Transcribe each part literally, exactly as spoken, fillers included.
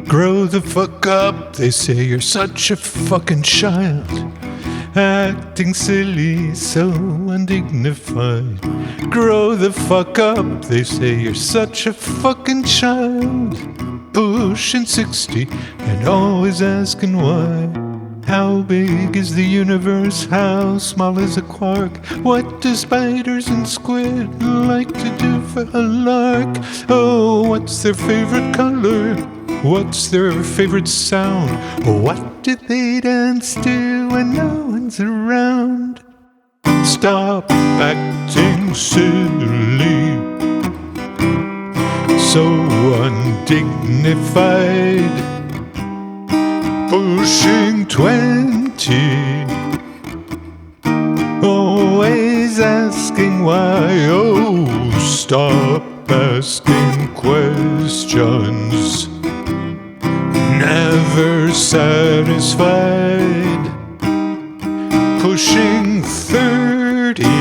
Grow the fuck up, they say you're such a fucking child. Acting silly, so undignified. Grow the fuck up, they say you're such a fucking child. Pushing sixty and always asking why. How big is the universe? How small is a quark? What do spiders and squid like to do for a lark? Oh, what's their favorite color? What's their favorite sound? What do they dance to when no one's around? Stop acting silly, so undignified. Pushing twenty, always asking why. Oh, stop asking questions, never satisfied. Pushing thirty,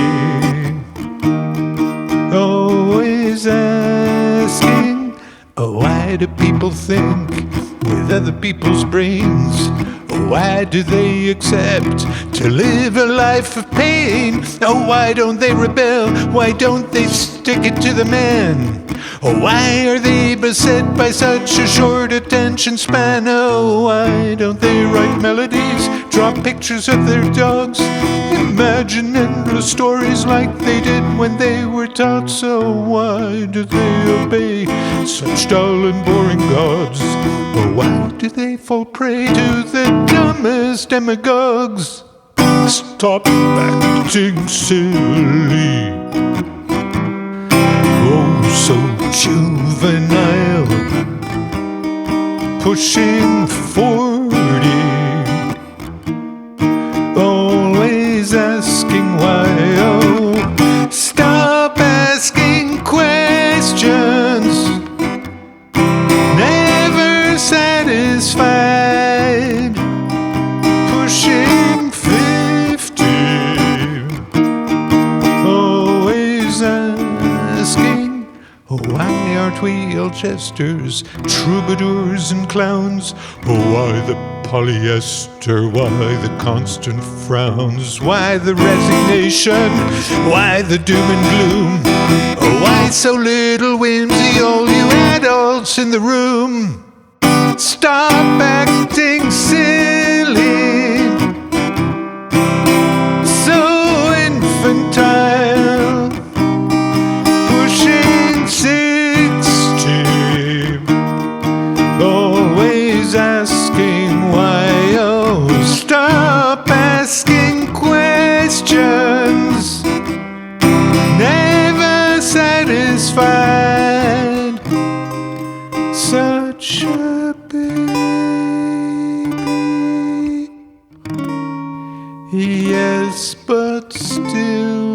always asking, oh, why do people think with other people's brains? Why do they accept to live a life of pain? Oh, why don't they rebel? Why don't they stick it to the man? Oh, why are they beset by such a short attention span? Oh, why don't they write melodies, draw pictures of their dogs, imagine endless stories like they did when they were taught? So why do they obey such dull and boring gods? Or why do they fall prey to the dumbest demagogues? Stop acting silly, oh so juvenile. Pushing forty, always asking why. Oh, stop asking questions, never satisfied. Pushing fifty, always asking, oh, why aren't we all jesters, troubadours and clowns? Oh, why the polyester, why the constant frowns? Why the resignation, why the doom and gloom? Oh, why so little whimsy, all you adults in the room? Stop acting silly, so infantile. Pushing sixty, always asking why. Oh, stop asking questions, never satisfied. Such a baby, yes, but still